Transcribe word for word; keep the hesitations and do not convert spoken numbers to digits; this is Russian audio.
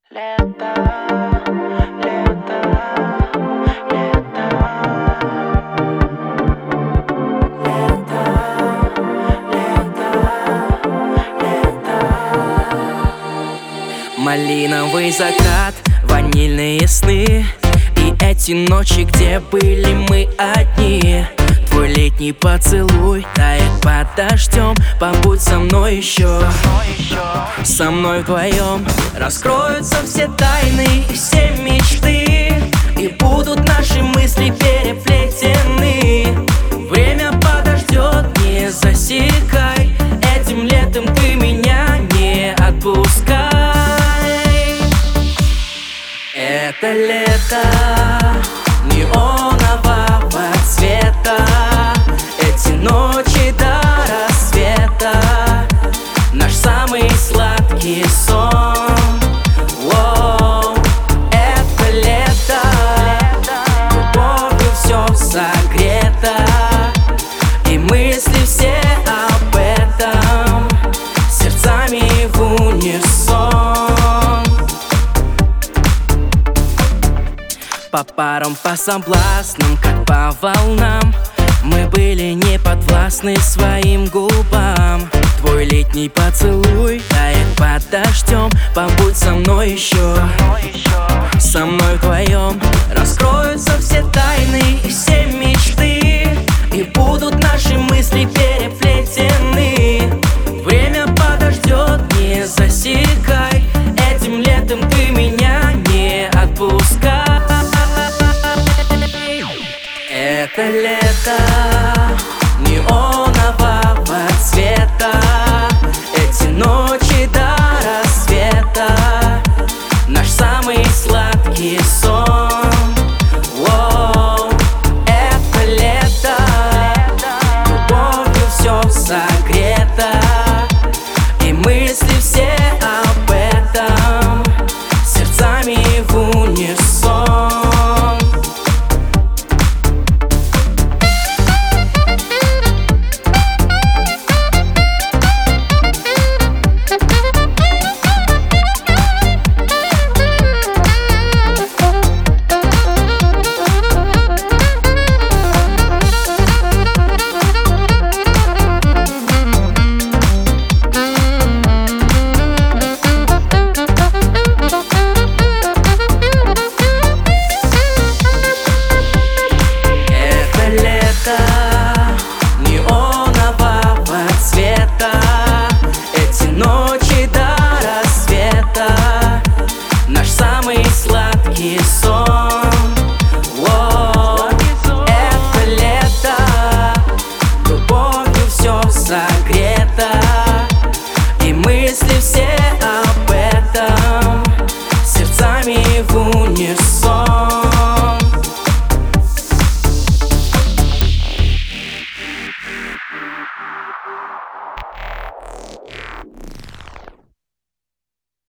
Лето, лето, лето, лето, лето, лето. Малиновый закат, ванильные сны и эти ночи, где были мы одни. Твой летний поцелуй тает под дождем. Побудь со мной еще, со мной вдвоем. Раскроются все тайны и все мечты, и будут наши мысли переплетены. Время подождет, не засекай. Этим летом ты меня не отпускай. Это лето неонового цвета, эти ночи до рассвета, наш самый сладкий сон. Воу, это лето, любовью все согрето, и мысли все об этом, сердцами в унисон. По парам, по соблазнам, как по волнам, мы были не подвластны своим губам. Твой летний поцелуй тает под дождем. Побудь со мной еще, со мной вдвоем. Раскроются все тайны и все мечты, и будут наши мысли переплетены. Время подождет, не засекай. Этим летом ты меня не отпускай. Это лето неонового цвета, эти ночи до рассвета, наш самый сладкий сон.